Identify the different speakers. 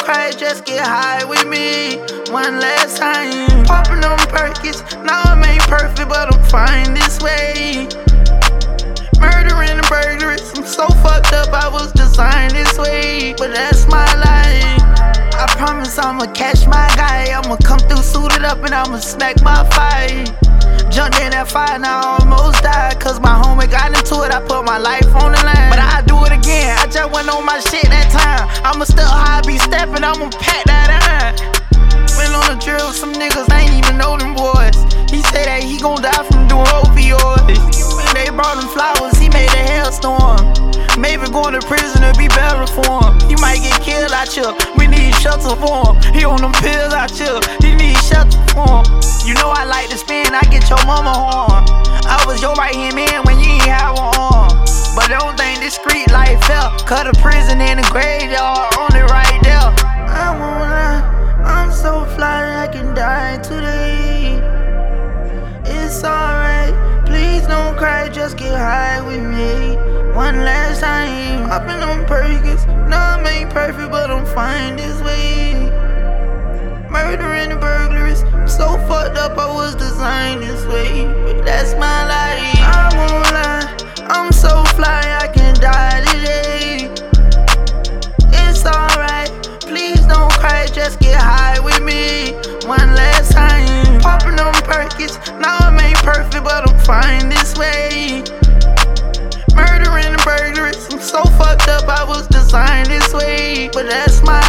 Speaker 1: cry, just get high with me. One last time, popping them Perkins. Now I'm ain't perfect, but I'm fine this way. Murdering and burglars, I'm so fucked up, I was designed this way. But that's my life. I promise I'ma catch my guy. I'ma come through suited up and I'ma smack my fight. Jumped in that fire, now I almost died. Cause my homie got into it, I put my life on the line. But I do it again, I just went on my shit that time. I'ma still high, be stepping, I'ma pack that iron. Went on a drill, some niggas, I ain't even know them boys. He said that he gon' die from doing opioids. When they brought him flowers, he made a hailstorm. Maybe going to prison to be better for him. He might get killed out here, we need shelter for him. He on them pills out here, he need shelter for him. You know I like to spin, I get your mama horn. I was your right hand man when you ain't have one arm. But don't think this street life fair. Cut a prison in the graveyard, on it right there. I won't lie, I'm so fly I can die today. It's alright, please don't cry, just get high with me. One last time, popping on Perkins. No, I'm ain't perfect, but I'm fine this way. Murdering and burglaries, I'm so fucked up, I was designed this way. But that's my life. I won't lie, I'm so fly, I can die today. It's alright, please don't cry, just get high with me. One last time, popping on Perkins. Now I'm ain't perfect, but I'm fine this way. Murdering and burglaries, I'm so fucked up, I was designed this way. But that's my